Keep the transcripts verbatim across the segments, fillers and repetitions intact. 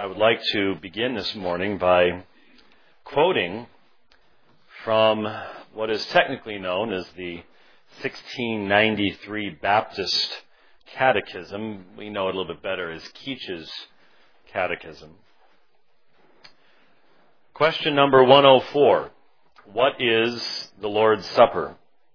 I would like to begin this morning by quoting from what is technically known as the sixteen ninety-three Baptist Catechism. We know it a little bit better as Keach's Catechism. Question number one oh four. What is the Lord's Supper?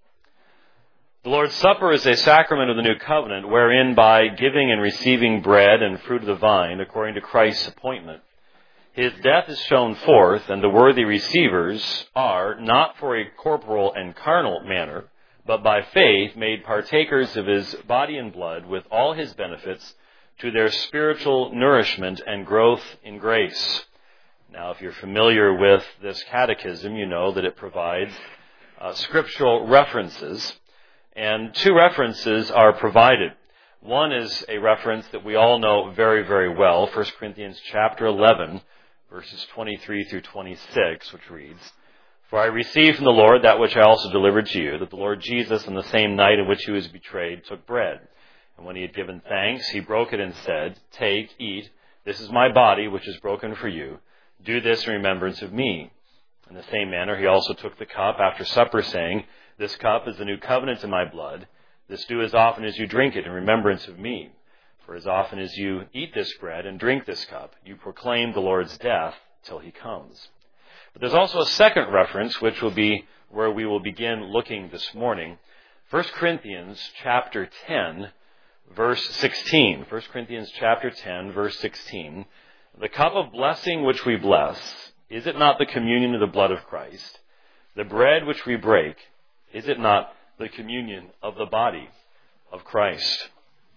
The Lord's Supper is a sacrament of the New Covenant, wherein by giving and receiving bread and fruit of the vine, according to Christ's appointment, His death is shown forth, and the worthy receivers are, not for a corporal and carnal manner, but by faith made partakers of His body and blood with all His benefits to their spiritual nourishment and growth in grace. Now, if you're familiar with this catechism, you know that it provides uh, scriptural references. And two references are provided. One is a reference that we all know very, very well, First Corinthians chapter eleven, verses twenty-three through twenty-six, which reads, "For I received from the Lord that which I also delivered to you, that the Lord Jesus, on the same night in which He was betrayed, took bread. And when He had given thanks, He broke it and said, 'Take, eat, this is my body, which is broken for you. Do this in remembrance of me.' In the same manner, He also took the cup after supper, saying, 'This cup is the new covenant in my blood. This do as often as you drink it in remembrance of me. For as often as you eat this bread and drink this cup, you proclaim the Lord's death till He comes.'" But there's also a second reference, which will be where we will begin looking this morning. First Corinthians chapter ten, verse sixteen. First Corinthians chapter ten, verse sixteen. "The cup of blessing which we bless, is it not the communion of the blood of Christ? The bread which we break, is it not the communion of the body of Christ?"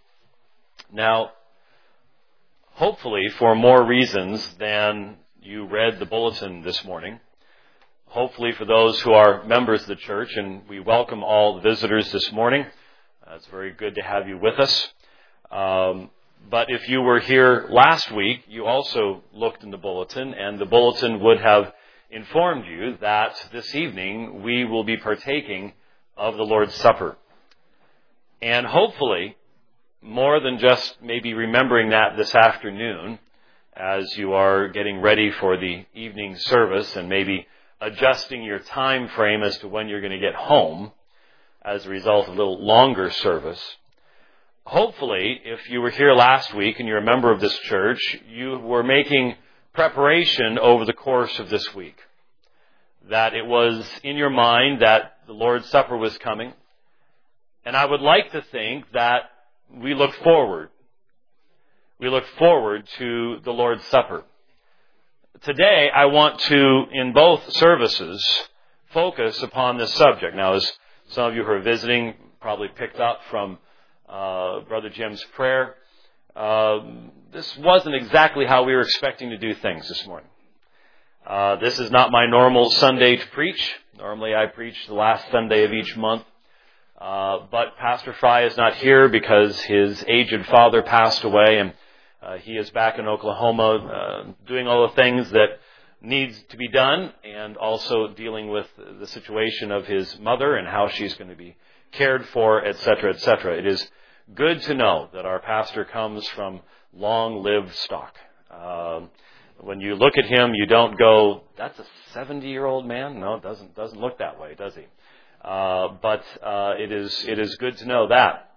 Now, hopefully for more reasons than you read the bulletin this morning, hopefully for those who are members of the church, and we welcome all the visitors this morning. Uh, it's very good to have you with us. Um, but if you were here last week, you also looked in the bulletin, and the bulletin would have informed you that this evening we will be partaking of the Lord's Supper. And hopefully, more than just maybe remembering that this afternoon as you are getting ready for the evening service and maybe adjusting your time frame as to when you're going to get home as a result of a little longer service. Hopefully, if you were here last week and you're a member of this church, you were making preparation over the course of this week. That it was in your mind that the Lord's Supper was coming. And I would like to think that we look forward. We look forward to the Lord's Supper. Today, I want to, in both services, focus upon this subject. Now, as some of you who are visiting probably picked up from uh, Brother Jim's prayer, uh, this wasn't exactly how we were expecting to do things this morning. Uh, this is not my normal Sunday to preach. Normally I preach the last Sunday of each month. Uh, but Pastor Fry is not here because his aged father passed away, and uh, he is back in Oklahoma uh, doing all the things that needs to be done, and also dealing with the situation of his mother and how she's going to be cared for, et cetera, et cetera. It is good to know that our pastor comes from long-lived stock. Uh, When you look at him, you don't go, "That's a seventy-year-old man." No, it doesn't doesn't look that way, does he? Uh, but uh, it is it is good to know that.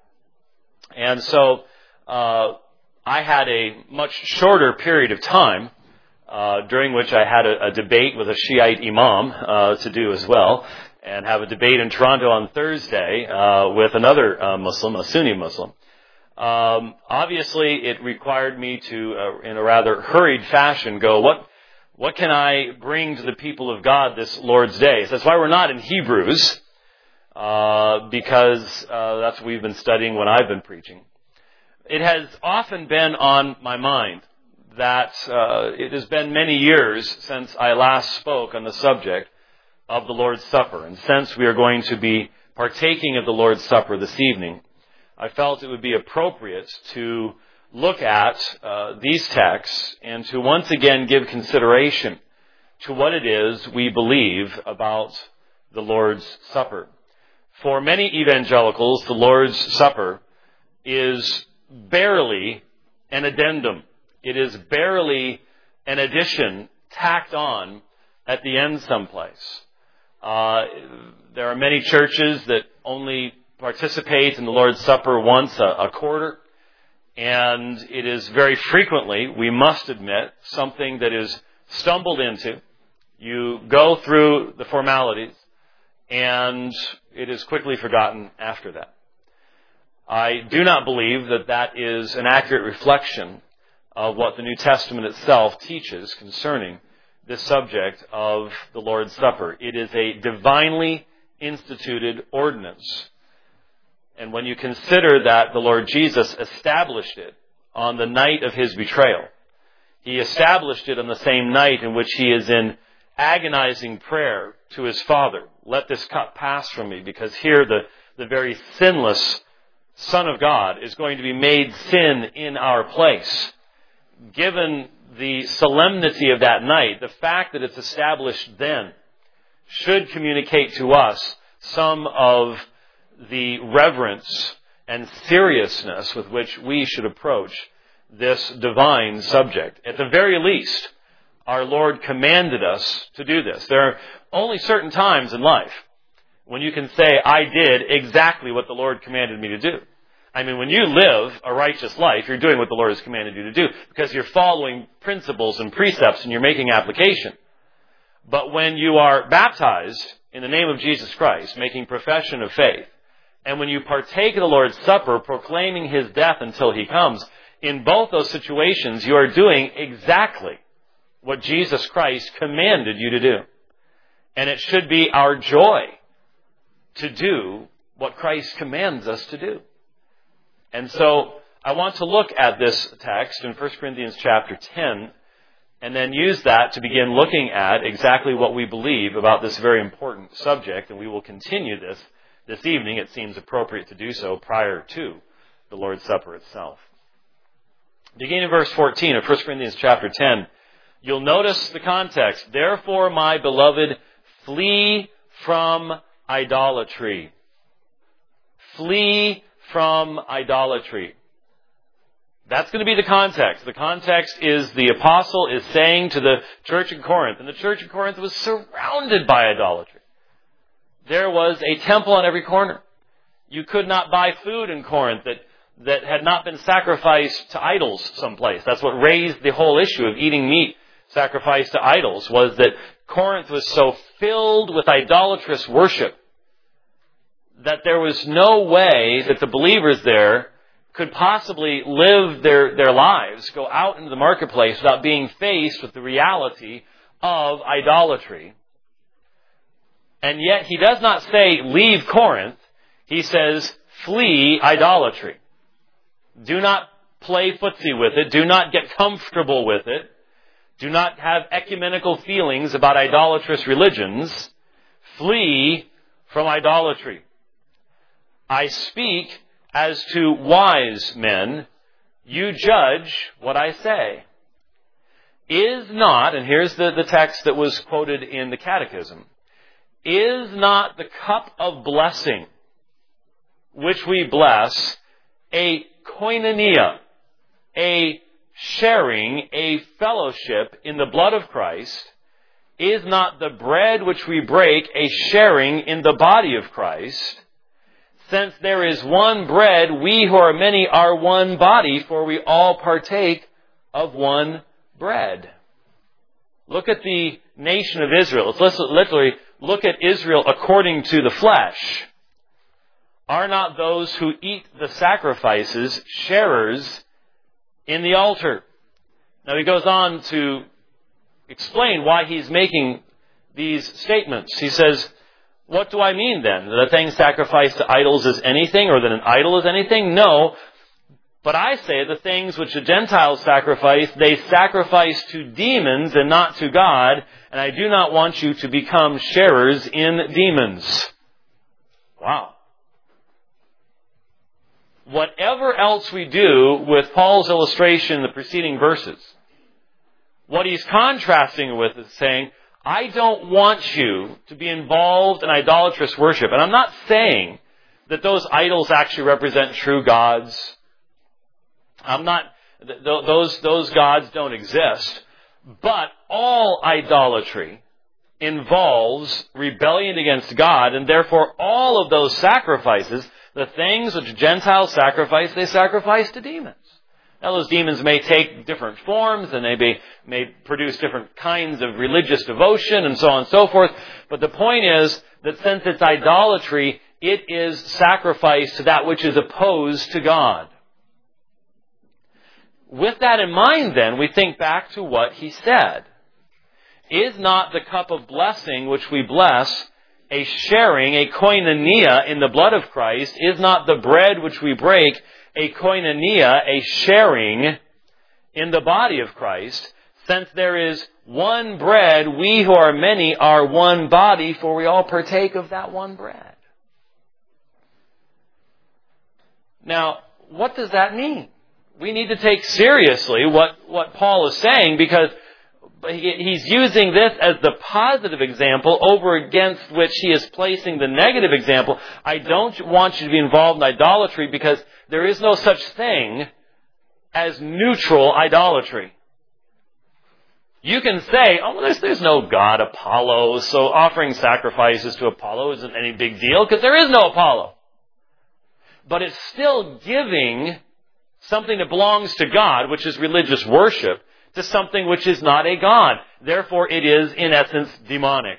And so uh, I had a much shorter period of time uh, during which I had a, a debate with a Shiite imam uh, to do as well, and have a debate in Toronto on Thursday uh, with another uh, Muslim, a Sunni Muslim. Um, obviously, it required me to, uh, in a rather hurried fashion, go, what what can I bring to the people of God this Lord's Day? So that's why we're not in Hebrews, uh, because uh, that's what we've been studying when I've been preaching. It has often been on my mind that uh, it has been many years since I last spoke on the subject of the Lord's Supper. And since we are going to be partaking of the Lord's Supper this evening, I felt it would be appropriate to look at uh, these texts and to once again give consideration to what it is we believe about the Lord's Supper. For many evangelicals, the Lord's Supper is barely an addendum. It is barely an addition tacked on at the end someplace. Uh, there are many churches that only participate in the Lord's Supper once a, a quarter, and it is very frequently, we must admit, something that is stumbled into. You go through the formalities, and it is quickly forgotten after that. I do not believe that that is an accurate reflection of what the New Testament itself teaches concerning this subject of the Lord's Supper. It is a divinely instituted ordinance. And when you consider that the Lord Jesus established it on the night of his betrayal, he established it on the same night in which he is in agonizing prayer to his Father. Let this cup pass from me, because here the, the very sinless Son of God is going to be made sin in our place. Given the solemnity of that night, the fact that it's established then should communicate to us some of the reverence and seriousness with which we should approach this divine subject. At the very least, our Lord commanded us to do this. There are only certain times in life when you can say, I did exactly what the Lord commanded me to do. I mean, when you live a righteous life, you're doing what the Lord has commanded you to do because you're following principles and precepts and you're making application. But when you are baptized in the name of Jesus Christ, making profession of faith, and when you partake of the Lord's Supper, proclaiming his death until he comes, in both those situations, you are doing exactly what Jesus Christ commanded you to do. And it should be our joy to do what Christ commands us to do. And so I want to look at this text in First Corinthians chapter ten and then use that to begin looking at exactly what we believe about this very important subject. And we will continue this this evening. It seems appropriate to do so prior to the Lord's Supper itself. Beginning in verse fourteen of First Corinthians chapter ten, you'll notice the context. Therefore, my beloved, flee from idolatry. Flee from idolatry. That's going to be the context. The context is the apostle is saying to the church in Corinth, and the church in Corinth was surrounded by idolatry. There was a temple on every corner. You could not buy food in Corinth that, that had not been sacrificed to idols someplace. That's what raised the whole issue of eating meat sacrificed to idols, was that Corinth was so filled with idolatrous worship that there was no way that the believers there could possibly live their, their lives, go out into the marketplace without being faced with the reality of idolatry. And yet he does not say, leave Corinth. He says, flee idolatry. Do not play footsie with it. Do not get comfortable with it. Do not have ecumenical feelings about idolatrous religions. Flee from idolatry. I speak as to wise men. You judge what I say. Is not, and here's the, the text that was quoted in the Catechism, is not the cup of blessing which we bless a koinonia, a sharing, a fellowship in the blood of Christ? Is not the bread which we break a sharing in the body of Christ? Since there is one bread, we who are many are one body, for we all partake of one bread. Look at the nation of Israel. Let's literally look at Israel according to the flesh. Are not those who eat the sacrifices sharers in the altar? Now he goes on to explain why he's making these statements. He says, what do I mean then? That a thing sacrificed to idols is anything, or that an idol is anything? No. But I say the things which the Gentiles sacrifice, they sacrifice to demons and not to God, and I do not want you to become sharers in demons. Wow. Whatever else we do with Paul's illustration in the preceding verses, what he's contrasting with is saying, I don't want you to be involved in idolatrous worship. And I'm not saying that those idols actually represent true gods. I'm not, th- those, those gods don't exist. But all idolatry involves rebellion against God, and therefore all of those sacrifices, the things which Gentiles sacrifice, they sacrifice to demons. Now, those demons may take different forms, and they may, may produce different kinds of religious devotion, and so on and so forth. But the point is that since it's idolatry, it is sacrifice to that which is opposed to God. With that in mind, then, we think back to what he said. Is not the cup of blessing which we bless a sharing, a koinonia in the blood of Christ? Is not the bread which we break a koinonia, a sharing in the body of Christ? Since there is one bread, we who are many are one body, for we all partake of that one bread. Now, what does that mean? We need to take seriously what, what Paul is saying, because he's using this as the positive example over against which he is placing the negative example. I don't want you to be involved in idolatry because there is no such thing as neutral idolatry. You can say, oh, well, there's, there's no God Apollo, so offering sacrifices to Apollo isn't any big deal because there is no Apollo. But it's still giving something that belongs to God, which is religious worship, to something which is not a God. Therefore, it is, in essence, demonic.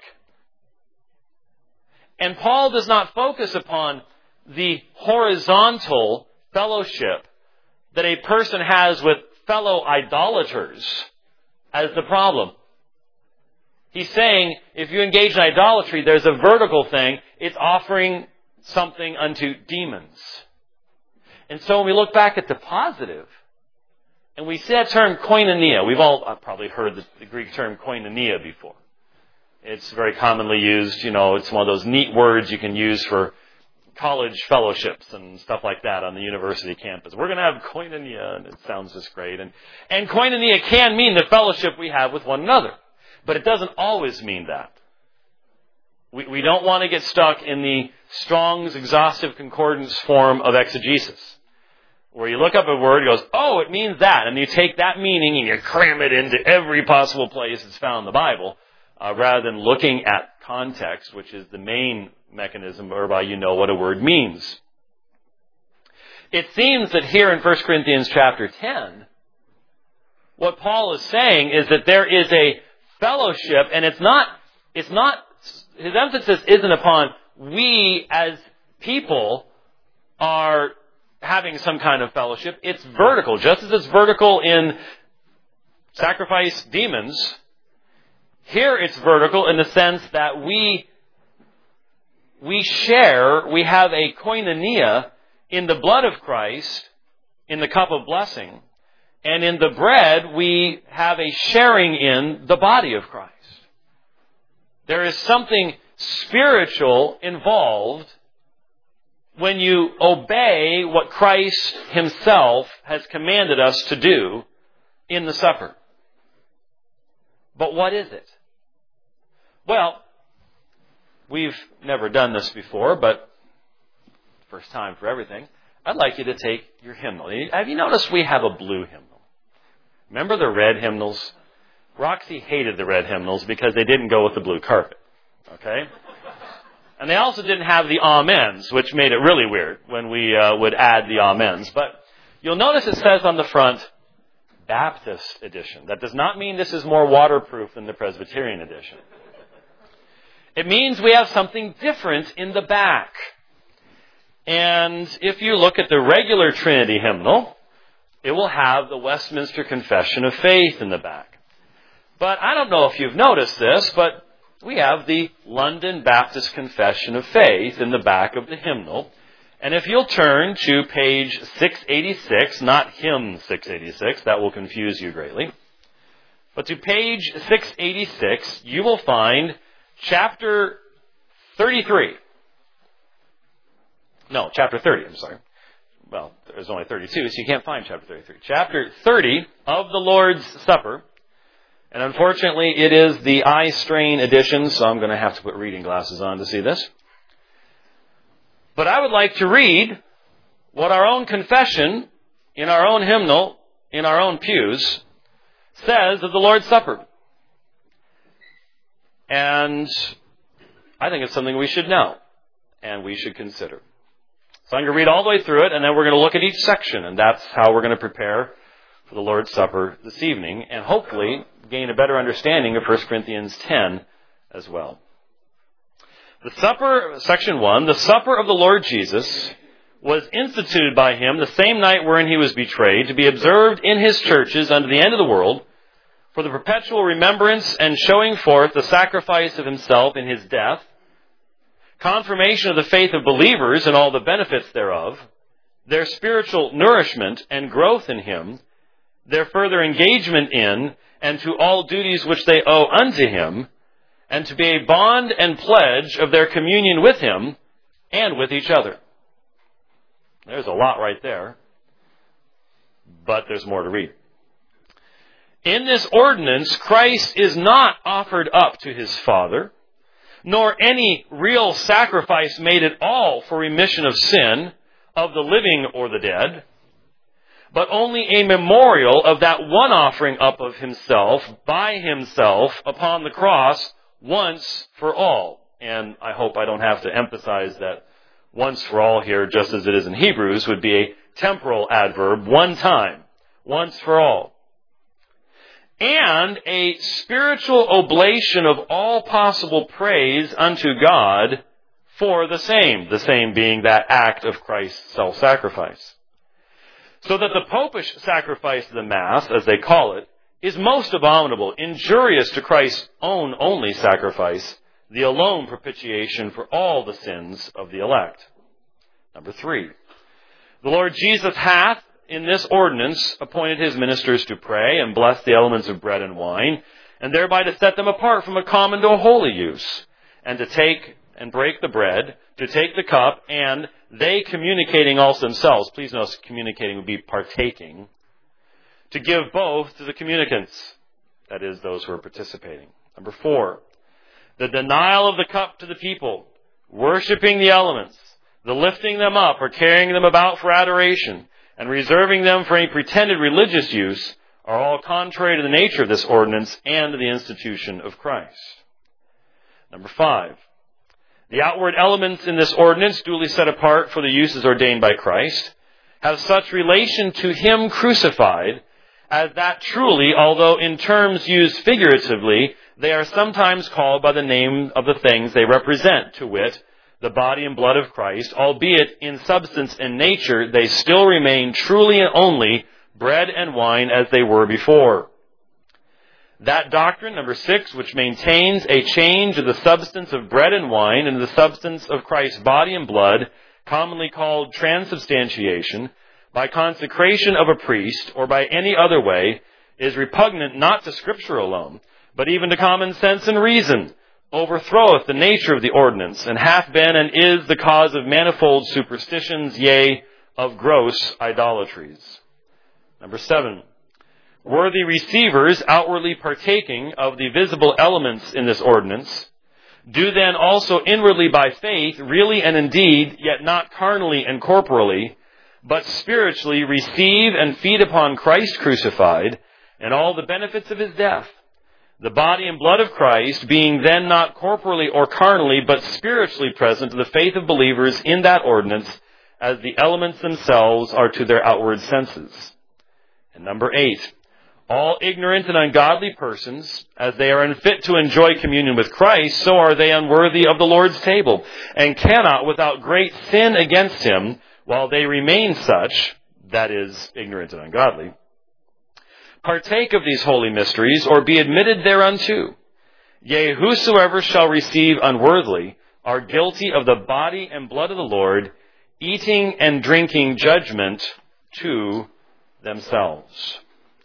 And Paul does not focus upon the horizontal fellowship that a person has with fellow idolaters as the problem. He's saying, if you engage in idolatry, there's a vertical thing. It's offering something unto demons. And so when we look back at the positive, and we see that term koinonia. We've all uh, probably heard the, the Greek term koinonia before. It's very commonly used, you know, it's one of those neat words you can use for college fellowships and stuff like that on the university campus. We're going to have koinonia, and it sounds just great. And, and koinonia can mean the fellowship we have with one another. But it doesn't always mean that. We, we don't want to get stuck in the Strong's exhaustive concordance form of exegesis, where you look up a word, it goes, oh, it means that. And you take that meaning and you cram it into every possible place it's found in the Bible, uh, rather than looking at context, which is the main mechanism whereby you know what a word means. It seems that here in First Corinthians chapter ten, what Paul is saying is that there is a fellowship, and it's not, it's not, his emphasis isn't upon we as people are having some kind of fellowship. It's vertical. Just as it's vertical in sacrifice demons, here it's vertical in the sense that we we share, we have a koinonia in the blood of Christ, in the cup of blessing, and in the bread we have a sharing in the body of Christ. There is something spiritual involved when you obey what Christ himself has commanded us to do in the supper. But what is it? Well, we've never done this before, but first time for everything. I'd like you to take your hymnal. Have you noticed we have a blue hymnal? Remember the red hymnals? Roxy hated the red hymnals because they didn't go with the blue carpet. Okay? And they also didn't have the amens, which made it really weird when we uh, would add the amens. But you'll notice it says on the front, Baptist edition. That does not mean this is more waterproof than the Presbyterian edition. It means we have something different in the back. And if you look at the regular Trinity hymnal, it will have the Westminster Confession of Faith in the back. But I don't know if you've noticed this, but we have the London Baptist Confession of Faith in the back of the hymnal. And if you'll turn to page six eighty-six, not hymn six eighty-six, that will confuse you greatly, but to page six eighty-six, you will find chapter thirty-three. No, chapter thirty, I'm sorry. Well, there's only thirty-two, so you can't find chapter thirty-three. Chapter thirty of the Lord's Supper. And unfortunately, it is the eye strain edition, so I'm going to have to put reading glasses on to see this. But I would like to read what our own confession, in our own hymnal, in our own pews, says of the Lord's Supper. And I think it's something we should know and we should consider. So I'm going to read all the way through it, and then we're going to look at each section, and that's how we're going to prepare for the Lord's Supper this evening, and hopefully gain a better understanding of First Corinthians ten as well. The supper, section one, the supper of the Lord Jesus was instituted by him the same night wherein he was betrayed, to be observed in his churches unto the end of the world, for the perpetual remembrance and showing forth the sacrifice of himself in his death, confirmation of the faith of believers and all the benefits thereof, their spiritual nourishment and growth in him, their further engagement in and to all duties which they owe unto him, and to be a bond and pledge of their communion with him and with each other. There's a lot right there, but there's more to read. In this ordinance, Christ is not offered up to his Father, nor any real sacrifice made at all for remission of sin, of the living or the dead, but only a memorial of that one offering up of himself by himself upon the cross once for all. And I hope I don't have to emphasize that once for all here, just as it is in Hebrews, would be a temporal adverb, one time, once for all. And a spiritual oblation of all possible praise unto God for the same, the same being that act of Christ's self-sacrifice. So that the popish sacrifice of the Mass, as they call it, is most abominable, injurious to Christ's own only sacrifice, the alone propitiation for all the sins of the elect. Number three, the Lord Jesus hath, in this ordinance, appointed his ministers to pray and bless the elements of bread and wine, and thereby to set them apart from a common to a holy use, and to take and break the bread, to take the cup, and they communicating also themselves, please notice communicating would be partaking, to give both to the communicants, that is, those who are participating. Number four, the denial of the cup to the people, worshiping the elements, the lifting them up or carrying them about for adoration, and reserving them for any pretended religious use, are all contrary to the nature of this ordinance and to the institution of Christ. Number five, the outward elements in this ordinance, duly set apart for the uses ordained by Christ, have such relation to him crucified as that truly, although in terms used figuratively, they are sometimes called by the name of the things they represent, to wit, the body and blood of Christ, albeit in substance and nature they still remain truly and only bread and wine as they were before. That doctrine, number six, which maintains a change of the substance of bread and wine into the substance of Christ's body and blood, commonly called transubstantiation, by consecration of a priest or by any other way, is repugnant not to Scripture alone, but even to common sense and reason, overthroweth the nature of the ordinance, and hath been and is the cause of manifold superstitions, yea, of gross idolatries. Number seven, worthy receivers outwardly partaking of the visible elements in this ordinance, do then also inwardly by faith, really and indeed, yet not carnally and corporally, but spiritually receive and feed upon Christ crucified, and all the benefits of his death, the body and blood of Christ being then not corporally or carnally, but spiritually present to the faith of believers in that ordinance, as the elements themselves are to their outward senses. And number eight, all ignorant and ungodly persons, as they are unfit to enjoy communion with Christ, so are they unworthy of the Lord's table, and cannot without great sin against him, while they remain such, that is, ignorant and ungodly, partake of these holy mysteries, or be admitted thereunto. Yea, whosoever shall receive unworthily are guilty of the body and blood of the Lord, eating and drinking judgment to themselves.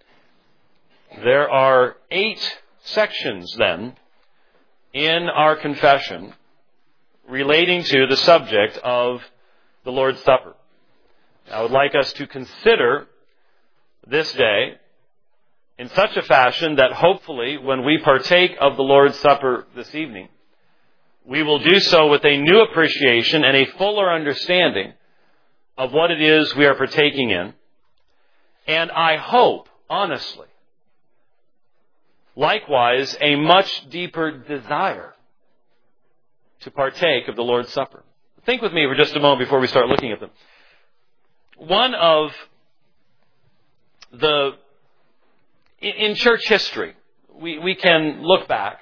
There are eight sections, then, in our confession relating to the subject of the Lord's Supper. I would like us to consider this day in such a fashion that hopefully when we partake of the Lord's Supper this evening, we will do so with a new appreciation and a fuller understanding of what it is we are partaking in. And I hope, honestly, likewise a much deeper desire to partake of the Lord's Supper. Think with me for just a moment before we start looking at them. One of the, in church history, we, we can look back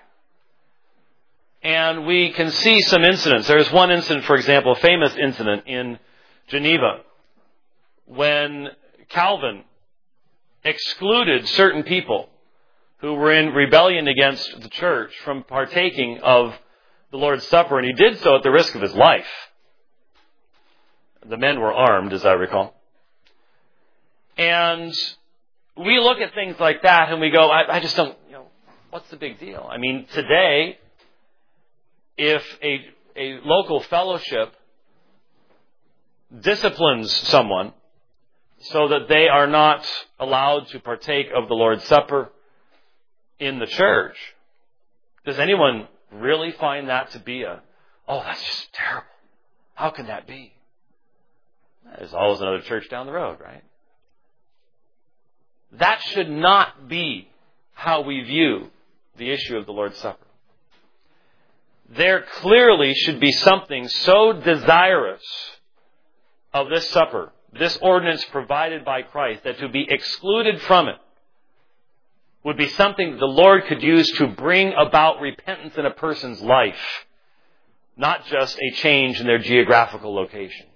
and we can see some incidents. There's one incident, for example, a famous incident in Geneva when Calvin excluded certain people who were in rebellion against the church from partaking of the Lord's Supper, and he did so at the risk of his life. The men were armed, as I recall. And we look at things like that and we go, I, I just don't, you know, what's the big deal? I mean, today, if a, a local fellowship disciplines someone so that they are not allowed to partake of the Lord's Supper in the church, does anyone really find that to be a, oh, that's just terrible. How can that be? There's always another church down the road, right? That should not be how we view the issue of the Lord's Supper. There clearly should be something so desirous of this supper, this ordinance provided by Christ, that to be excluded from it would be something that the Lord could use to bring about repentance in a person's life, not just a change in their geographical location.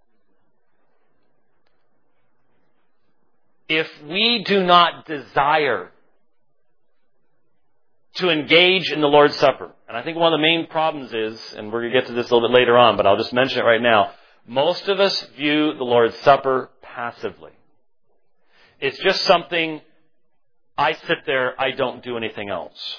If we do not desire to engage in the Lord's Supper, and I think one of the main problems is, and we're going to get to this a little bit later on, but I'll just mention it right now, most of us view the Lord's Supper passively. It's just something, I sit there, I don't do anything else.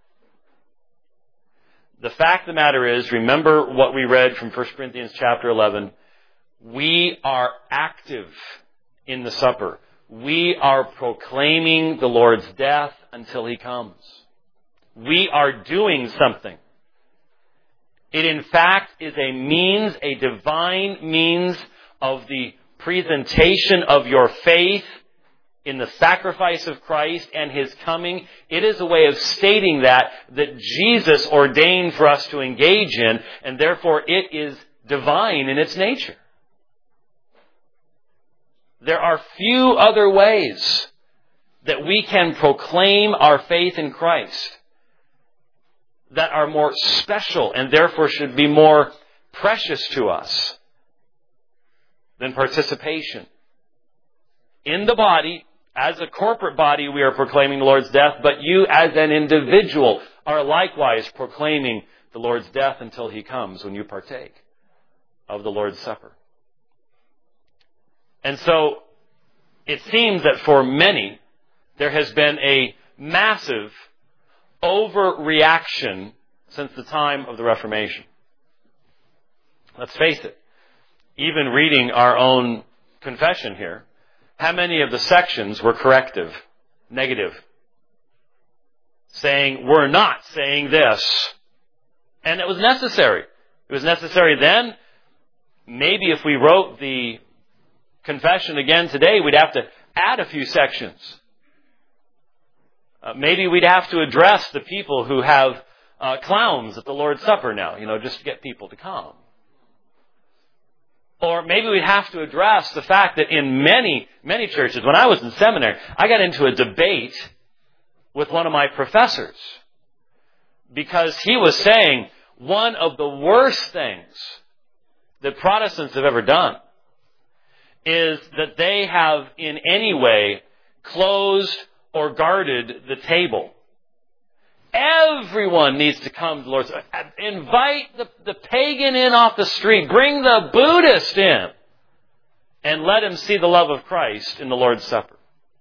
The fact of the matter is, remember what we read from First Corinthians chapter eleven, we are active in the supper. We are proclaiming the Lord's death until He comes. We are doing something. It in fact is a means, a divine means of the presentation of your faith in the sacrifice of Christ and His coming. It is a way of stating that, that Jesus ordained for us to engage in, and therefore it is divine in its nature. There are few other ways that we can proclaim our faith in Christ that are more special and therefore should be more precious to us than participation. In the body, as a corporate body, we are proclaiming the Lord's death, but you as an individual are likewise proclaiming the Lord's death until He comes when you partake of the Lord's Supper. And so, it seems that for many, there has been a massive overreaction since the time of the Reformation. Let's face it, even reading our own confession here, how many of the sections were corrective, negative, saying, we're not saying this. And it was necessary. It was necessary then. Maybe if we wrote the confession again today, we'd have to add a few sections. Uh, maybe we'd have to address the people who have uh, clowns at the Lord's Supper now, you know, just to get people to come. Or maybe we'd have to address the fact that in many, many churches, when I was in seminary, I got into a debate with one of my professors because he was saying one of the worst things that Protestants have ever done is that they have in any way closed or guarded the table. Everyone needs to come to the Lord's Supper. Invite the, the pagan in off the street. Bring the Buddhist in. And let him see the love of Christ in the Lord's Supper.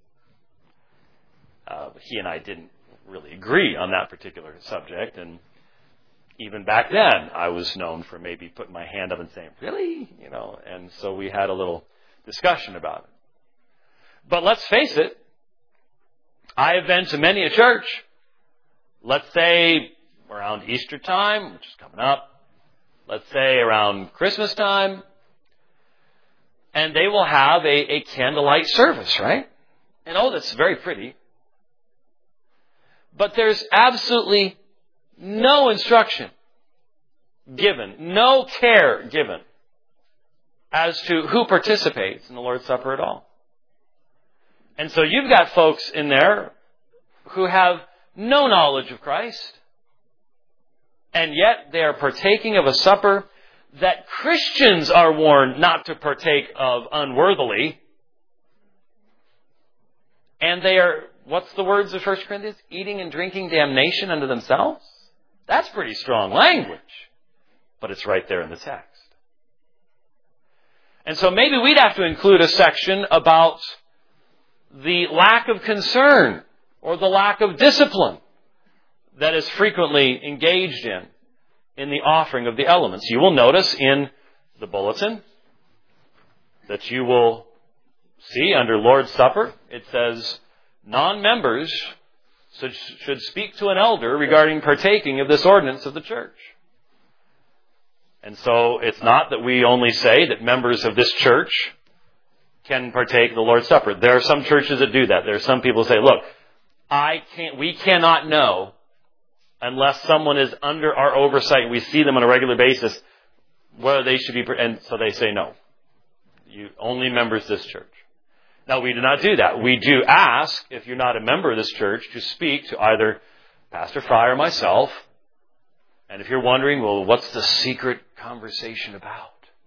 Uh, he and I didn't really agree on that particular subject. And even back then, I was known for maybe putting my hand up and saying, really? You know, and so we had a little discussion about it. But let's face it, I have been to many a church, let's say around Easter time, which is coming up, let's say around Christmas time, and they will have a, a candlelight service, right? And oh, that's very pretty. But there's absolutely no instruction given, no care given as to who participates in the Lord's Supper at all. And so you've got folks in there who have no knowledge of Christ, and yet they are partaking of a supper that Christians are warned not to partake of unworthily. And they are, what's the words of First Corinthians? Eating and drinking damnation unto themselves? That's pretty strong language. But it's right there in the text. And so maybe we'd have to include a section about the lack of concern or the lack of discipline that is frequently engaged in in the offering of the elements. You will notice in the bulletin that you will see under Lord's Supper, it says non-members should, should speak to an elder regarding partaking of this ordinance of the church. And so it's not that we only say that members of this church can partake of the Lord's Supper. There are some churches that do that. There are some people who say, look, I can't, we cannot know unless someone is under our oversight, we see them on a regular basis, whether they should be, and so they say no. You only members of this church. Now, we do not do that. We do ask, if you're not a member of this church, to speak to either Pastor Fry or myself. And if you're wondering, well, what's the secret conversation about?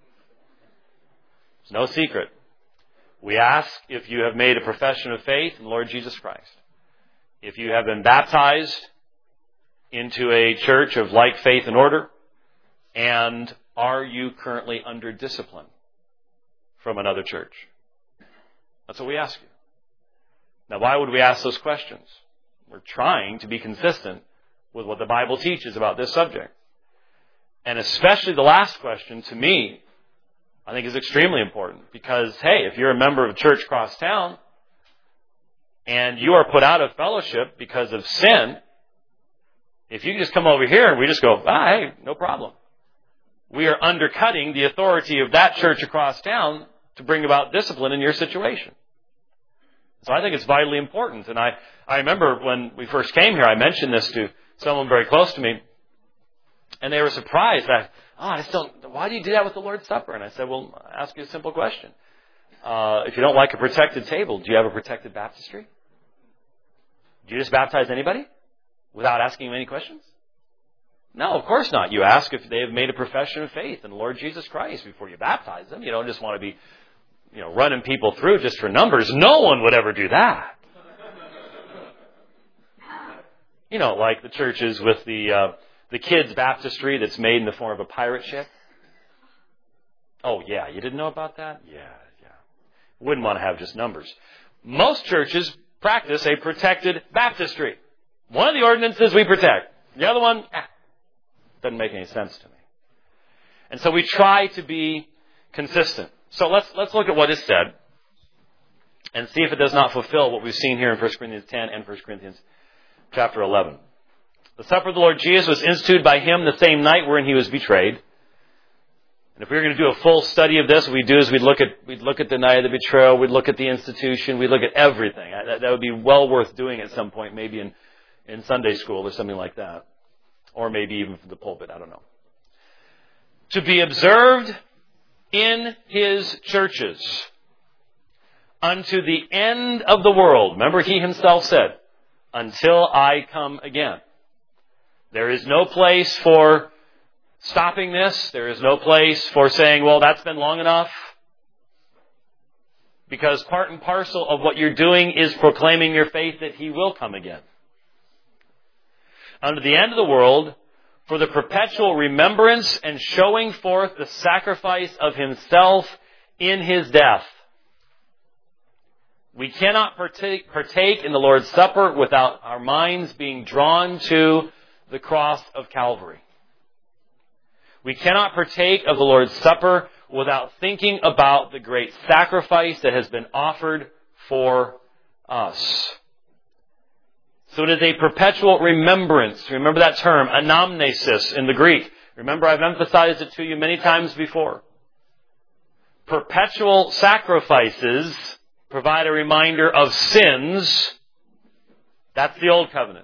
It's no secret. We ask if you have made a profession of faith in the Lord Jesus Christ. If you have been baptized into a church of like faith and order, and are you currently under discipline from another church? That's what we ask you. Now, why would we ask those questions? We're trying to be consistent with what the Bible teaches about this subject. And especially the last question, to me, I think is extremely important. Because, hey, if you're a member of a church across town, and you are put out of fellowship because of sin, if you just come over here and we just go, ah, hey, no problem. We are undercutting the authority of that church across town to bring about discipline in your situation. So I think it's vitally important. And I, I remember when we first came here, I mentioned this to someone very close to me, and they were surprised. I, oh, I just don't, why do you do that with the Lord's Supper? And I said, well, I'll ask you a simple question. Uh, if you don't like a protected table, do you have a protected baptistry? Do you just baptize anybody without asking them any questions? No, of course not. You ask if they have made a profession of faith in the Lord Jesus Christ before you baptize them. You don't just want to be, you know, running people through just for numbers. No one would ever do that. You know, like the churches with the uh, the kids' baptistry that's made in the form of a pirate ship. Oh, yeah, you didn't know about that? Yeah, yeah. Wouldn't want to have just numbers. Most churches practice a protected baptistry. One of the ordinances we protect. The other one, ah, doesn't make any sense to me. And so we try to be consistent. So let's let's look at what is said and see if it does not fulfill what we've seen here in First Corinthians ten and First Corinthians chapter eleven. The supper of the Lord Jesus was instituted by him the same night wherein he was betrayed. And if we were going to do a full study of this, what we'd do is we'd look at we'd look at the night of the betrayal, we'd look at the institution, we'd look at everything. That, that would be well worth doing at some point, maybe in, in Sunday school or something like that. Or maybe even from the pulpit, I don't know. To be observed in his churches unto the end of the world. Remember, he himself said, until I come again. There is no place for stopping this. There is no place for saying, well, that's been long enough. Because part and parcel of what you're doing is proclaiming your faith that he will come again. Unto the end of the world, for the perpetual remembrance and showing forth the sacrifice of himself in his death. We cannot partake, partake in the Lord's Supper without our minds being drawn to the cross of Calvary. We cannot partake of the Lord's Supper without thinking about the great sacrifice that has been offered for us. So it is a perpetual remembrance. Remember that term, anamnesis in the Greek. Remember, I've emphasized it to you many times before. Perpetual sacrifices provide a reminder of sins. That's the Old Covenant.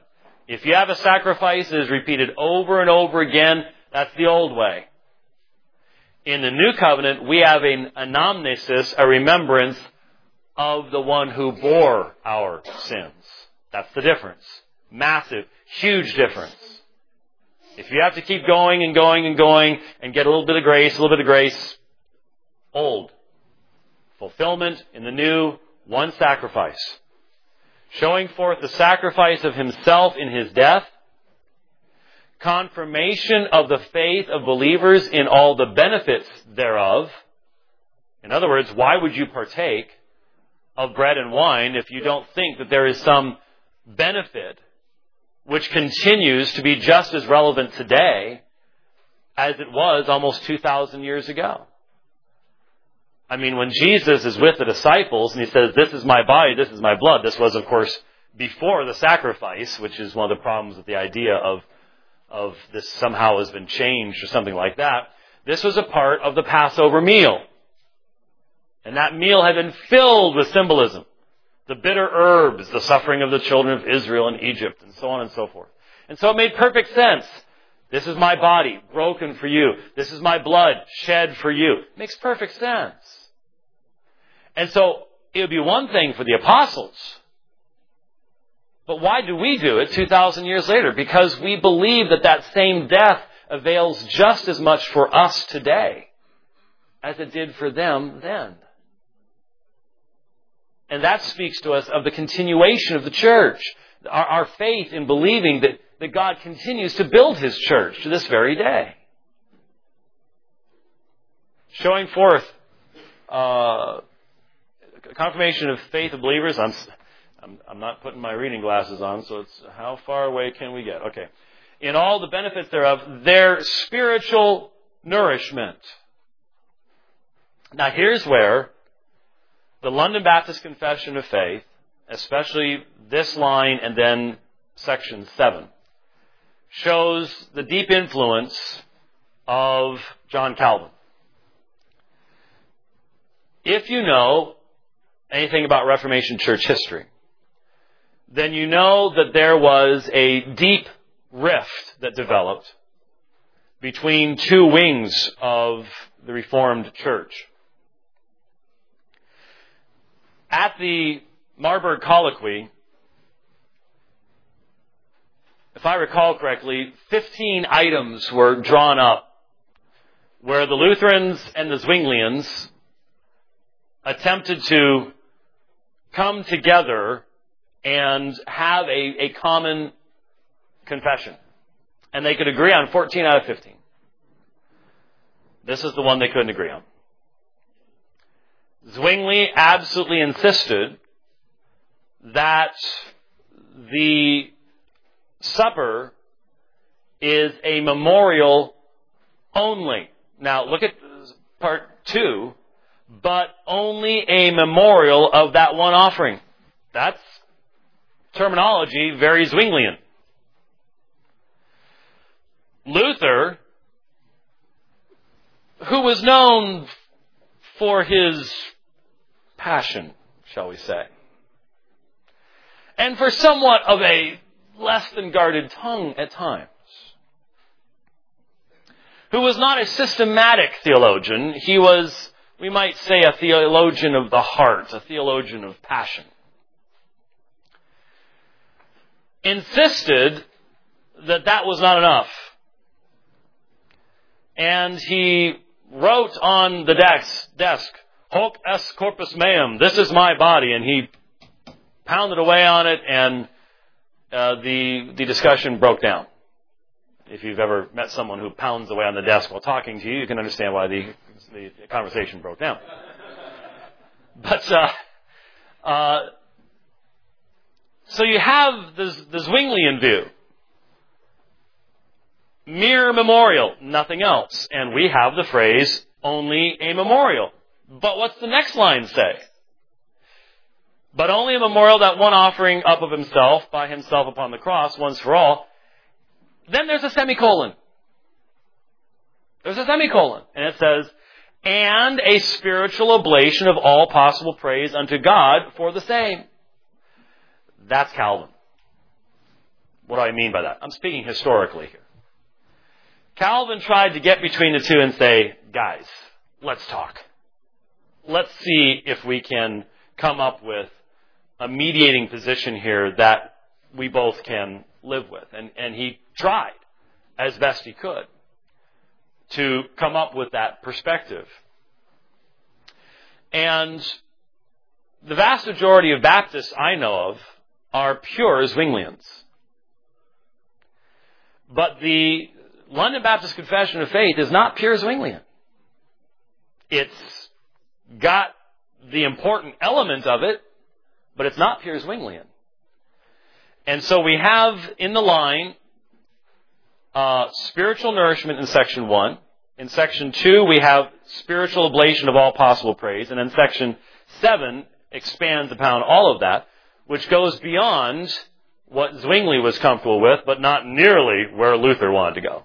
If you have a sacrifice that is repeated over and over again, that's the old way. In the new covenant, we have an anamnesis, a remembrance of the one who bore our sins. That's the difference. Massive, huge difference. If you have to keep going and going and going and get a little bit of grace, a little bit of grace, old. Fulfillment in the new, one sacrifice. Showing forth the sacrifice of himself in his death. Confirmation of the faith of believers in all the benefits thereof. In other words, why would you partake of bread and wine if you don't think that there is some benefit which continues to be just as relevant today as it was almost two thousand years ago? I mean, when Jesus is with the disciples and he says, this is my body, this is my blood, this was, of course, before the sacrifice, which is one of the problems with the idea of, of this somehow has been changed or something like that. This was a part of the Passover meal. And that meal had been filled with symbolism. The bitter herbs, the suffering of the children of Israel in Egypt, and so on and so forth. And so it made perfect sense. This is my body, broken for you. This is my blood, shed for you. It makes perfect sense. And so it would be one thing for the apostles. But why do we do it two thousand years later? Because we believe that that same death avails just as much for us today as it did for them then. And that speaks to us of the continuation of the church. Our, our faith in believing that, that God continues to build His church to this very day. Showing forth uh, confirmation of faith of believers. I'm, I'm, I'm not putting my reading glasses on, so it's how far away can we get? Okay. In all the benefits thereof, their spiritual nourishment. Now here's where the London Baptist Confession of Faith, especially this line and then section seven, shows the deep influence of John Calvin. If you know anything about Reformation church history, then you know that there was a deep rift that developed between two wings of the Reformed church. At the Marburg Colloquy, if I recall correctly, fifteen items were drawn up where the Lutherans and the Zwinglians attempted to come together and have a, a common confession. And they could agree on fourteen out of fifteen. This is the one they couldn't agree on. Zwingli absolutely insisted that the supper is a memorial only. Now, look at part two. But only a memorial of that one offering. That's terminology very Zwinglian. Luther, who was known for his passion, shall we say, and for somewhat of a less than guarded tongue at times, who was not a systematic theologian, he was, we might say, a theologian of the heart, a theologian of passion, insisted that that was not enough. And he wrote on the desk, desk, Hoc est corpus meum, this is my body, and he pounded away on it, and uh, the the discussion broke down. If you've ever met someone who pounds away on the desk while talking to you, you can understand why the, the conversation broke down. But, uh, uh, so you have the, the Zwinglian view. Mere memorial, nothing else. And we have the phrase, only a memorial. But what's the next line say? But only a memorial, that one offering up of himself, by himself upon the cross, once for all. Then there's a semicolon. There's a semicolon. And it says, and a spiritual oblation of all possible praise unto God for the same. That's Calvin. What do I mean by that? I'm speaking historically here. Calvin tried to get between the two and say, guys, let's talk. Let's see if we can come up with a mediating position here that we both can live with. And, and he tried as best he could to come up with that perspective. And the vast majority of Baptists I know of are pure Zwinglians. But the London Baptist Confession of Faith is not pure Zwinglian. It's got the important element of it, but it's not pure Zwinglian. And so we have in the line uh, spiritual nourishment in section one. In section two, we have spiritual oblation of all possible praise. And then section seven expands upon all of that, which goes beyond what Zwingli was comfortable with, but not nearly where Luther wanted to go.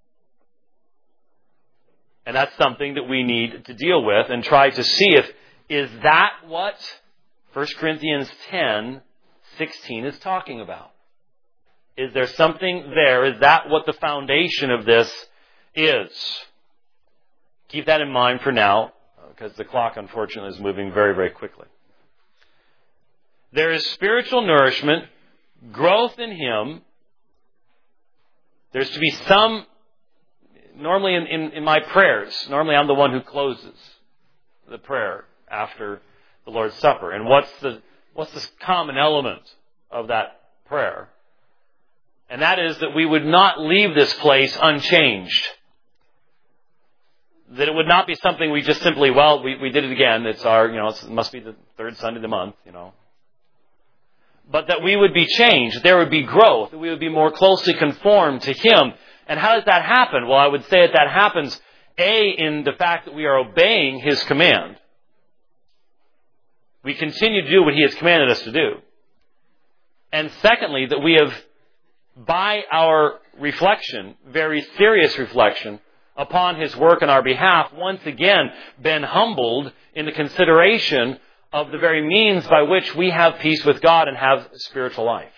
And that's something that we need to deal with and try to see if, is that what First Corinthians ten sixteen is talking about? Is there something there? Is that what the foundation of this is? Keep that in mind for now, because the clock, unfortunately, is moving very, very quickly. There is spiritual nourishment, growth in Him. There's to be some, normally in, in, in my prayers, normally I'm the one who closes the prayer after the Lord's Supper. And what's the, what's the common element of that prayer? And that is that we would not leave this place unchanged. That it would not be something we just simply, well, we, we did it again. It's our, you know, it's, it must be the third Sunday of the month, you know. But that we would be changed. There would be growth. That we would be more closely conformed to Him. And how does that happen? Well, I would say that that happens, A, in the fact that we are obeying His command. We continue to do what He has commanded us to do. And secondly, that we have, by our reflection, very serious reflection, upon His work on our behalf, once again been humbled in the consideration of the very means by which we have peace with God and have spiritual life.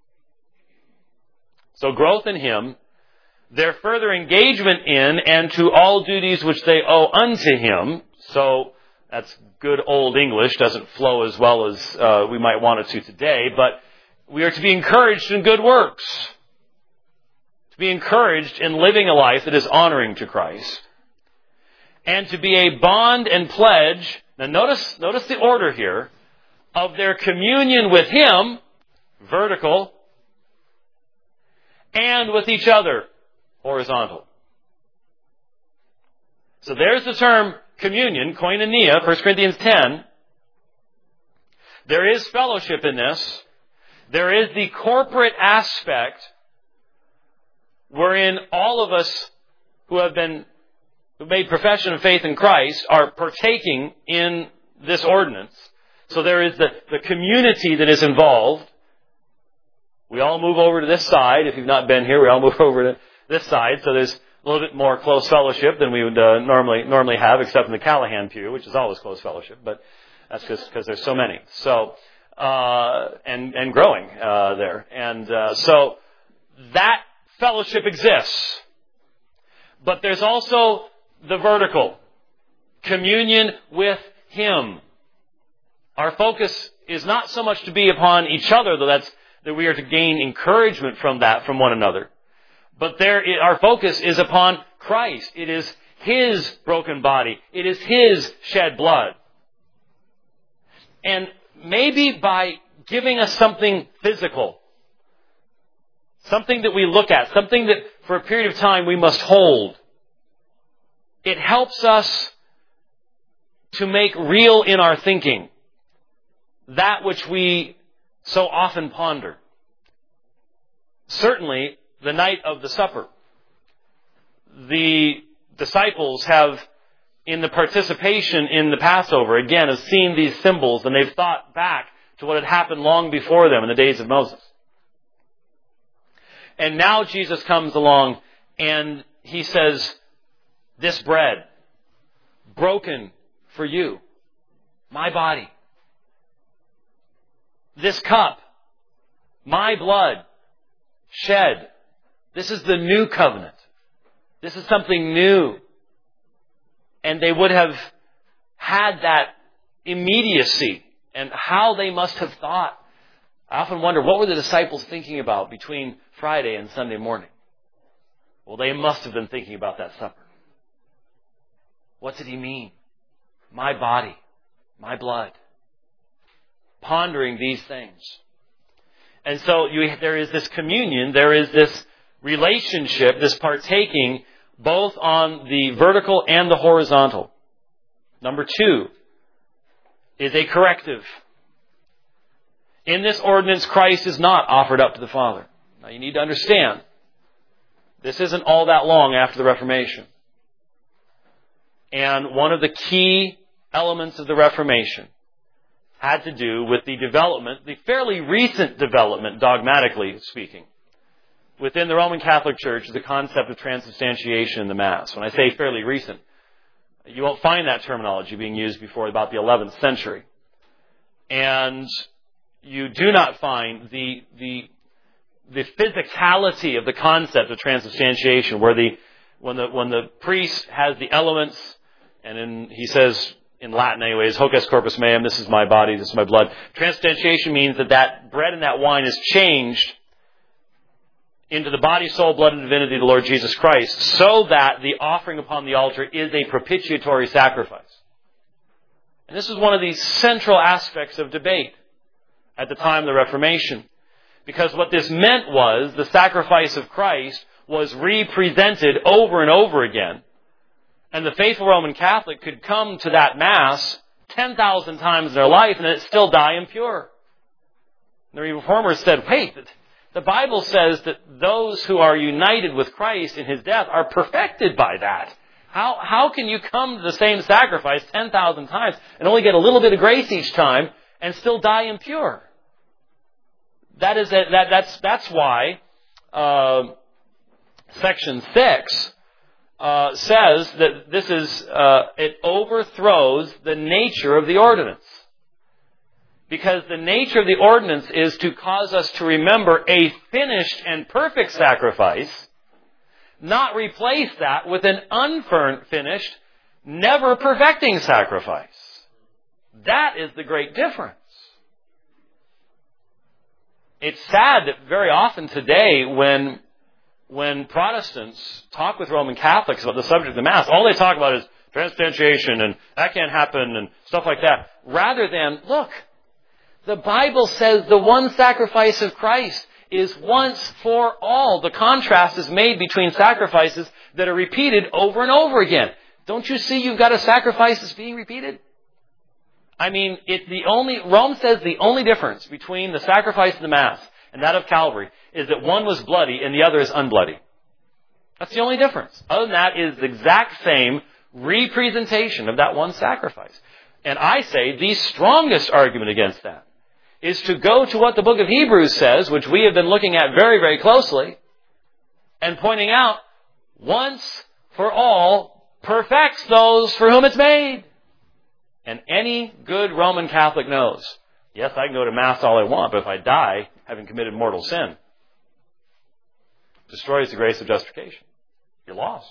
So growth in Him, their further engagement in and to all duties which they owe unto Him. So that's good old English, doesn't flow as well as uh, we might want it to today, but we are to be encouraged in good works. To be encouraged in living a life that is honoring to Christ. And to be a bond and pledge, now notice, notice the order here, of their communion with Him, vertical, and with each other, horizontal. So there's the term communion, koinonia, First Corinthians ten. There is fellowship in this. There is the corporate aspect wherein all of us who have been who made profession of faith in Christ are partaking in this ordinance. So there is the, the community that is involved. We all move over to this side. If you've not been here, we all move over to this side. So there's a little bit more close fellowship than we would uh, normally normally have, except in the Callahan pew, which is always close fellowship. But that's just because there's so many. So uh, and and growing uh, there, and uh, so that fellowship exists. But there's also the vertical communion with Him. Our focus is not so much to be upon each other, though that's that we are to gain encouragement from that from one another. But there, our focus is upon Christ. It is His broken body. It is His shed blood. And maybe by giving us something physical, something that we look at, something that for a period of time we must hold, it helps us to make real in our thinking that which we so often ponder. Certainly, the night of the supper, the disciples have, in the participation in the Passover, again, have seen these symbols, and they've thought back to what had happened long before them in the days of Moses. And now Jesus comes along and He says, this bread, broken for you, my body. This cup, my blood, shed. This is the new covenant. This is something new. And they would have had that immediacy, and how they must have thought. I often wonder, what were the disciples thinking about between Friday and Sunday morning? Well, they must have been thinking about that supper. What did he mean? My body, my blood. Pondering these things. And so you, there is this communion, there is this relationship, this partaking, both on the vertical and the horizontal. Number two is a corrective. In this ordinance, Christ is not offered up to the Father. Now you need to understand, this isn't all that long after the Reformation. And one of the key elements of the Reformation had to do with the development, the fairly recent development, dogmatically speaking, within the Roman Catholic Church, is the concept of transubstantiation in the Mass. When I say fairly recent, you won't find that terminology being used before about the eleventh century. And you do not find the, the, the physicality of the concept of transubstantiation, where the, when the, when the priest has the elements, and in, he says, in Latin anyways, hoc est corpus meum, this is my body, this is my blood. Transubstantiation means that that bread and that wine is changed into the body, soul, blood, and divinity of the Lord Jesus Christ, so that the offering upon the altar is a propitiatory sacrifice. And this is one of the central aspects of debate at the time of the Reformation. Because what this meant was the sacrifice of Christ was represented over and over again. And the faithful Roman Catholic could come to that Mass ten thousand times in their life and it still die impure. And the Reformers said, wait, the Bible says that those who are united with Christ in His death are perfected by that. How, how can you come to the same sacrifice ten thousand times and only get a little bit of grace each time and still die impure? That is a, that that's that's why uh, section six uh, says that this is uh, it overthrows the nature of the ordinance, because the nature of the ordinance is to cause us to remember a finished and perfect sacrifice, not replace that with an unfinished, never perfecting sacrifice. That is the great difference. It's sad that very often today when, when Protestants talk with Roman Catholics about the subject of the Mass, all they talk about is transubstantiation and that can't happen and stuff like that. Rather than, look, the Bible says the one sacrifice of Christ is once for all. The contrast is made between sacrifices that are repeated over and over again. Don't you see you've got a sacrifice that's being repeated? I mean, it, the only, Rome says the only difference between the sacrifice of the Mass and that of Calvary is that one was bloody and the other is unbloody. That's the only difference. Other than that, it is the exact same representation of that one sacrifice. And I say the strongest argument against that is to go to what the book of Hebrews says, which we have been looking at very, very closely, and pointing out, once for all perfects those for whom it's made. And any good Roman Catholic knows, yes, I can go to Mass all I want, but if I die having committed mortal sin, it destroys the grace of justification. You're lost.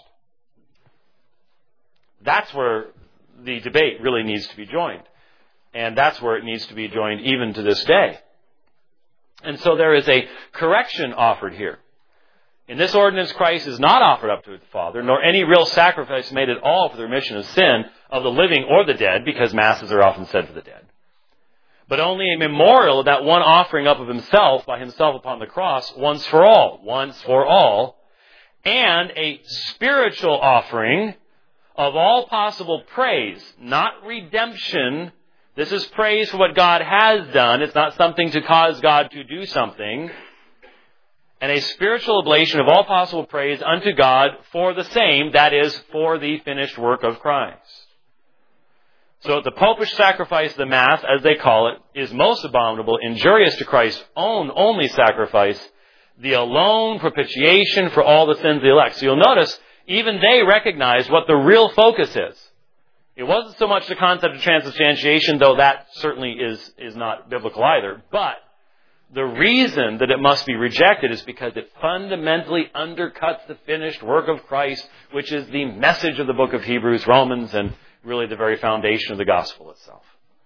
That's where the debate really needs to be joined. And that's where it needs to be joined even to this day. And so there is a correction offered here. In this ordinance, Christ is not offered up to the Father, nor any real sacrifice made at all for the remission of sin of the living or the dead, because Masses are often said for the dead. But only a memorial of that one offering up of Himself by Himself upon the cross, once for all, once for all, and a spiritual offering of all possible praise, not redemption. This is praise for what God has done. It's not something to cause God to do something. And a spiritual oblation of all possible praise unto God for the same, that is, for the finished work of Christ. So the popish sacrifice of the Mass, as they call it, is most abominable, injurious to Christ's own only sacrifice, the alone propitiation for all the sins of the elect. So you'll notice, even they recognize what the real focus is. It wasn't so much the concept of transubstantiation, though that certainly is, is not biblical either. But The reason that it must be rejected is because it fundamentally undercuts the finished work of Christ, which is the message of the book of Hebrews, Romans, and really the very foundation of the gospel itself.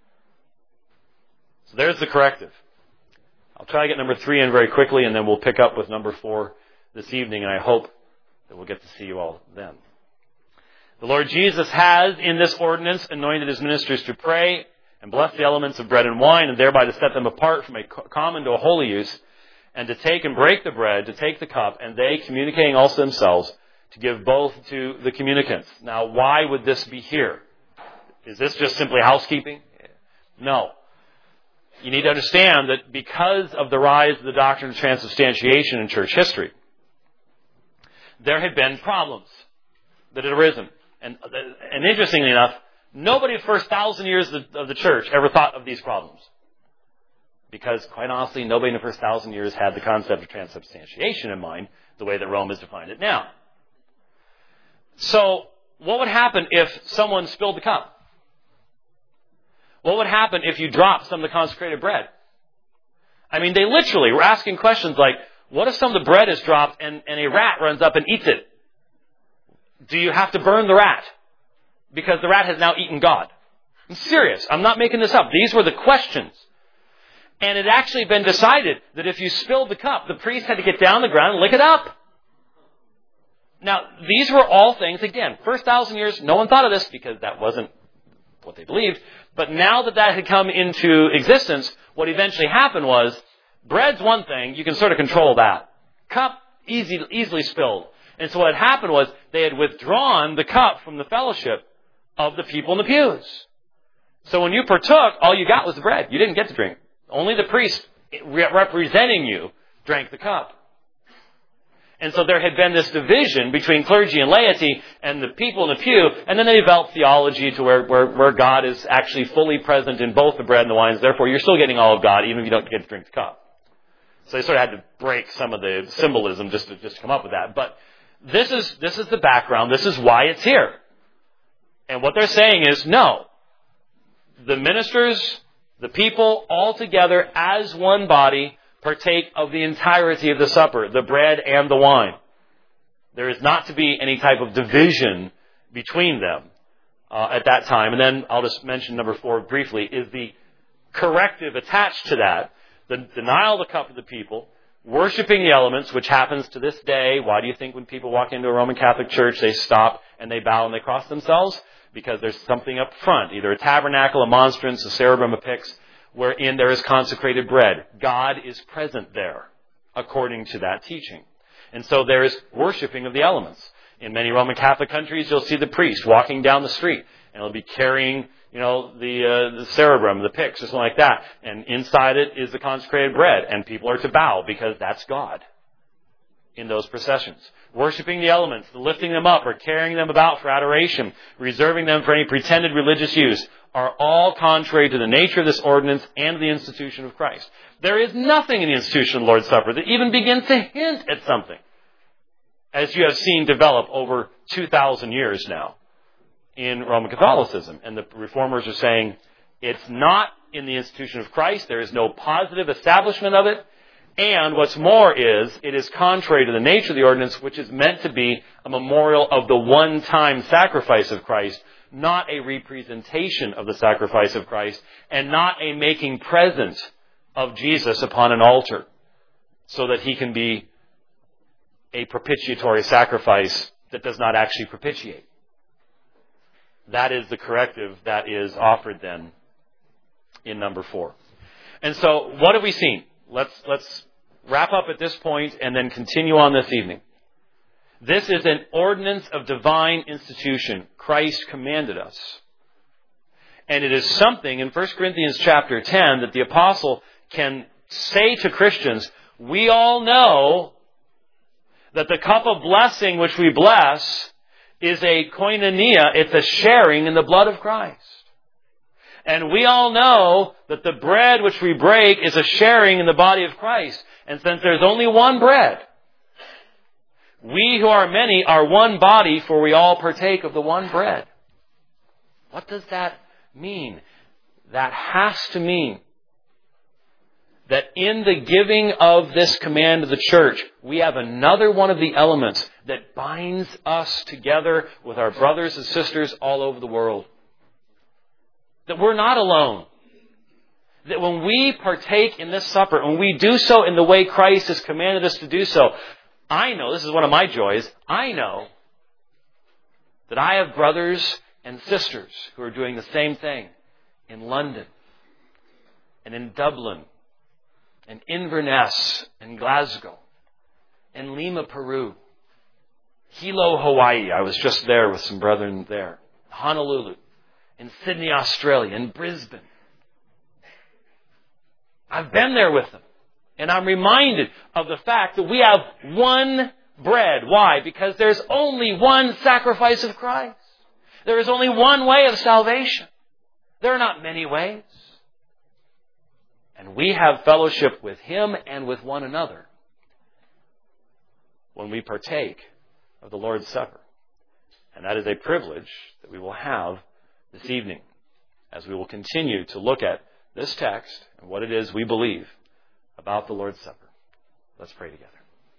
So there's the corrective. I'll try to get number three in very quickly, and then we'll pick up with number four this evening, and I hope that we'll get to see you all then. The Lord Jesus has, in this ordinance, anointed his ministers to pray and bless the elements of bread and wine, and thereby to set them apart from a common to a holy use, and to take and break the bread, to take the cup, and they, communicating also themselves, to give both to the communicants. Now, why would this be here? Is this just simply housekeeping? No. You need to understand that because of the rise of the doctrine of transubstantiation in church history, there had been problems that had arisen. And, and interestingly enough, nobody the first thousand years of the church ever thought of these problems. Because, quite honestly, nobody in the first thousand years had the concept of transubstantiation in mind, the way that Rome has defined it now. So, what would happen if someone spilled the cup? What would happen if you dropped some of the consecrated bread? I mean, they literally were asking questions like, what if some of the bread is dropped and, and a rat runs up and eats it? Do you have to burn the rat? Because the rat has now eaten God. I'm serious. I'm not making this up. These were the questions. And it had actually been decided that if you spilled the cup, the priest had to get down the ground and lick it up. Now, these were all things, again, first thousand years, no one thought of this because that wasn't what they believed. But now that that had come into existence, what eventually happened was, bread's one thing, you can sort of control that. Cup, easy, easily spilled. And so what had happened was, they had withdrawn the cup from the fellowship of the people in the pews. So when you partook, all you got was the bread. You didn't get to drink. Only the priest representing you drank the cup. And so there had been this division between clergy and laity and the people in the pew, and then they developed theology to where, where, where God is actually fully present in both the bread and the wines. Therefore, you're still getting all of God, even if you don't get to drink the cup. So they sort of had to break some of the symbolism just to, just to come up with that. But this is, this is the background. This is why it's here. And what they're saying is, no. The ministers, the people, all together as one body, partake of the entirety of the supper, the bread and the wine. There is not to be any type of division between them uh, at that time. And then I'll just mention number four briefly, is the corrective attached to that, the denial of the cup of the people, worshiping the elements, which happens to this day. Why do you think when people walk into a Roman Catholic church, they stop and they bow and they cross themselves? Because there's something up front, either a tabernacle, a monstrance, a cerebrum, a pyx, wherein there is consecrated bread. God is present there, according to that teaching. And so there is worshiping of the elements. In many Roman Catholic countries, you'll see the priest walking down the street, and he'll be carrying, you know, the, uh, the cerebrum, the pyx, or something like that. And inside it is the consecrated bread, and people are to bow, because that's God in those processions. Worshipping the elements, lifting them up, or carrying them about for adoration, reserving them for any pretended religious use, are all contrary to the nature of this ordinance and the institution of Christ. There is nothing in the institution of the Lord's Supper that even begins to hint at something, as you have seen develop over two thousand years now in Roman Catholicism. And the reformers are saying it's not in the institution of Christ. There is no positive establishment of it. And what's more is, it is contrary to the nature of the ordinance, which is meant to be a memorial of the one-time sacrifice of Christ, not a representation of the sacrifice of Christ, and not a making present of Jesus upon an altar, so that he can be a propitiatory sacrifice that does not actually propitiate. That is the corrective that is offered then in number four. And so, what have we seen? Let's, let's wrap up at this point and then continue on this evening. This is an ordinance of divine institution. Christ commanded us. And it is something in First Corinthians chapter ten that the apostle can say to Christians, we all know that the cup of blessing which we bless is a koinonia, it's a sharing in the blood of Christ. And we all know that the bread which we break is a sharing in the body of Christ. And since there's only one bread, we who are many are one body, for we all partake of the one bread. What does that mean? That has to mean that in the giving of this command to the church, we have another one of the elements that binds us together with our brothers and sisters all over the world. That we're not alone. That when we partake in this supper, when we do so in the way Christ has commanded us to do so, I know, this is one of my joys, I know that I have brothers and sisters who are doing the same thing in London and in Dublin and Inverness and Glasgow and Lima, Peru, Hilo, Hawaii. I was just there with some brethren there. Honolulu, in Sydney, Australia, in Brisbane. I've been there with them. And I'm reminded of the fact that we have one bread. Why? Because there's only one sacrifice of Christ. There is only one way of salvation. There are not many ways. And we have fellowship with Him and with one another when we partake of the Lord's Supper. And that is a privilege that we will have this evening as we will continue to look at this text and what it is we believe about the Lord's Supper. Let's pray together.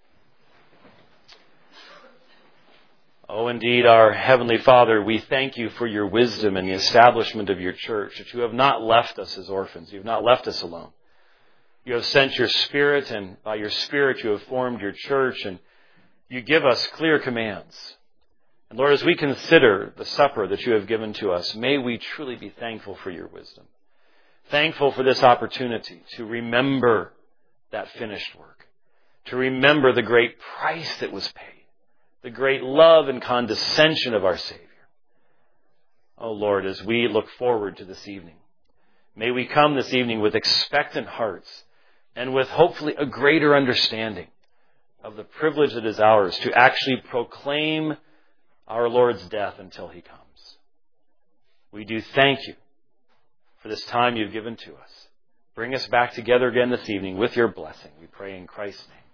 Oh, indeed, our Heavenly Father, we thank You for Your wisdom and the establishment of Your church, that You have not left us as orphans. You have not left us alone. You have sent Your Spirit, and by Your Spirit You have formed Your church, and You give us clear commands. And Lord, as we consider the supper that You have given to us, may we truly be thankful for Your wisdom. Thankful for this opportunity to remember that finished work, to remember the great price that was paid, the great love and condescension of our Savior. Oh Lord, as we look forward to this evening, may we come this evening with expectant hearts and with hopefully a greater understanding of the privilege that is ours to actually proclaim our Lord's death until He comes. We do thank You for this time You've given to us. Bring us back together again this evening with Your blessing. We pray in Christ's name.